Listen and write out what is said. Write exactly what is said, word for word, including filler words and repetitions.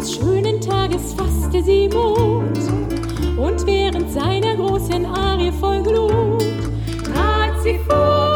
Eines schönen Tages fasste sie Mut und während seiner großen Arie voll Glut trat sie vor